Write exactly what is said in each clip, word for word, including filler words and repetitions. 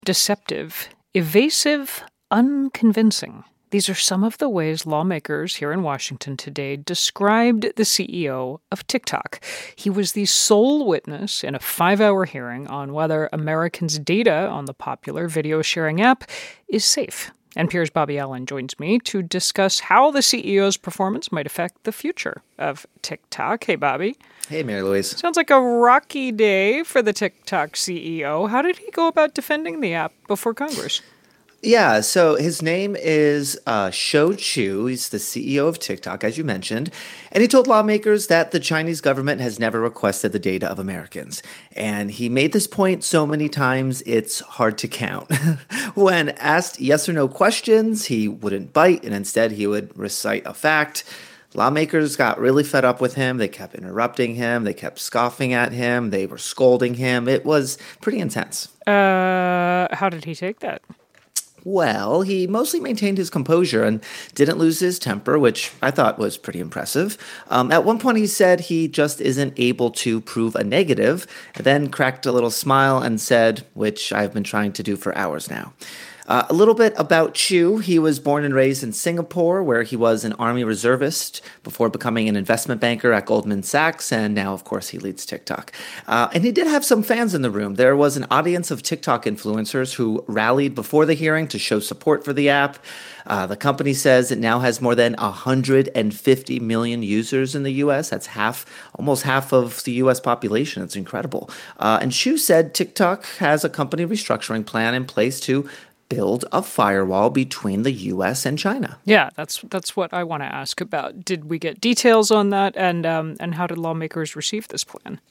deceptive, evasive, unconvincing. These are some of the ways lawmakers here in Washington today described the C E O of TikTok. He was the sole witness in a five-hour hearing on whether Americans' data on the popular video-sharing app is safe. N P R's Bobby Allyn joins me to discuss how the C E O's performance might affect the future of TikTok. Hey, Bobby. Hey, Mary Louise. Sounds like a rocky day for the TikTok C E O. How did he go about defending the app before Congress? Yeah, so his name is uh, Shou Chew. He's the C E O of TikTok, as you mentioned. And he told lawmakers that the Chinese government has never requested the data of Americans. And he made this point so many times, it's hard to count. When asked yes or no questions, he wouldn't bite, and instead he would recite a fact. Lawmakers got really fed up with him. They kept interrupting him. They kept scoffing at him. They were scolding him. It was pretty intense. Uh, how did he take that? Well, he mostly maintained his composure and didn't lose his temper, which I thought was pretty impressive. Um, at one point, he said he just isn't able to prove a negative, then cracked a little smile and said, which I've been trying to do for hours now. Uh, a little bit about Chew. He was born and raised in Singapore, where he was an Army reservist before becoming an investment banker at Goldman Sachs, and now, of course, he leads TikTok. Uh, and he did have some fans in the room. There was an audience of TikTok influencers who rallied before the hearing to show support for the app. Uh, the company says it now has more than one hundred fifty million users in the U S. That's half, almost half of the U S population. It's incredible. Uh, and Chew said TikTok has a company restructuring plan in place to build a firewall between the U S and China. Yeah, that's that's what I want to ask about. Did we get details on that, and um, and how did lawmakers receive this plan?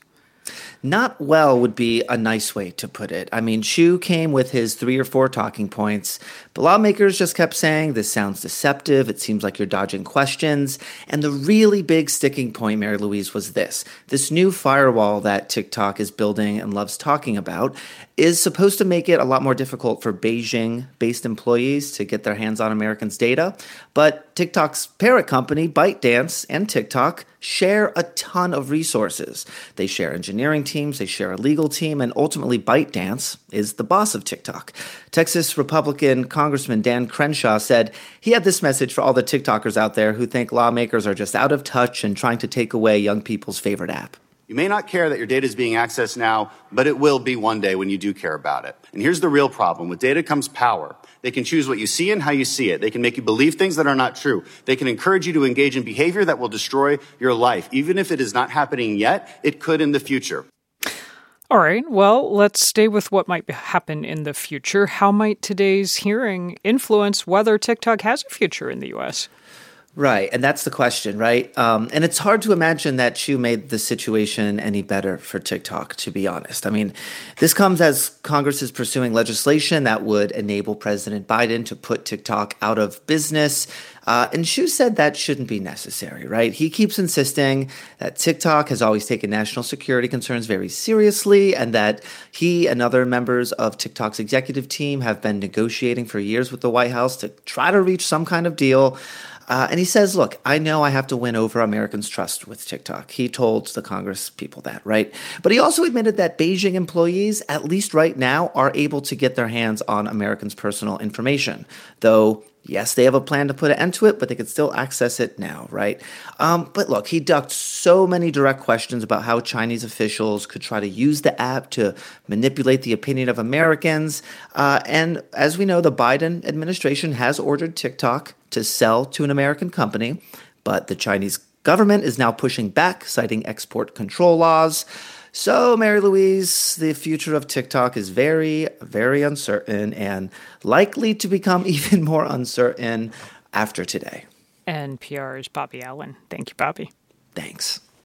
Not well would be a nice way to put it. I mean, Chew came with his three or four talking points, but lawmakers just kept saying, this sounds deceptive, it seems like you're dodging questions. And the really big sticking point, Mary Louise, was this. This new firewall that TikTok is building and loves talking about is supposed to make it a lot more difficult for Beijing-based employees to get their hands on Americans' data. But TikTok's parent company, ByteDance, and TikTok share a ton of resources. They share engineering teams, they share a legal team, and ultimately ByteDance is the boss of TikTok. Texas Republican Congressman Dan Crenshaw said he had this message for all the TikTokers out there who think lawmakers are just out of touch and trying to take away young people's favorite app. You may not care that your data is being accessed now, but it will be one day when you do care about it. And here's the real problem. With data comes power. They can choose what you see and how you see it. They can make you believe things that are not true. They can encourage you to engage in behavior that will destroy your life. Even if it is not happening yet, it could in the future. All right, well, let's stay with what might happen in the future. How might today's hearing influence whether TikTok has a future in the U S? Right, and that's the question, right? Um, and it's hard to imagine that Chew made the situation any better for TikTok, to be honest. I mean, this comes as Congress is pursuing legislation that would enable President Biden to put TikTok out of business. Uh, and Chew said that shouldn't be necessary, right? He keeps insisting that TikTok has always taken national security concerns very seriously and that he and other members of TikTok's executive team have been negotiating for years with the White House to try to reach some kind of deal. Uh, and he says, look, I know I have to win over Americans' trust with TikTok. He told the Congress people that, right? But he also admitted that Beijing employees, at least right now, are able to get their hands on Americans' personal information. Though, yes, they have a plan to put an end to it, but they could still access it now, right? Um, but look, he ducked so many direct questions about how Chinese officials could try to use the app to manipulate the opinion of Americans. Uh, and as we know, the Biden administration has ordered TikTok to sell to an American company, but the Chinese government is now pushing back, citing export control laws. So, Mary Louise, the future of TikTok is very, very uncertain and likely to become even more uncertain after today. N P R's Bobby Allyn. Thank you, Bobby. Thanks.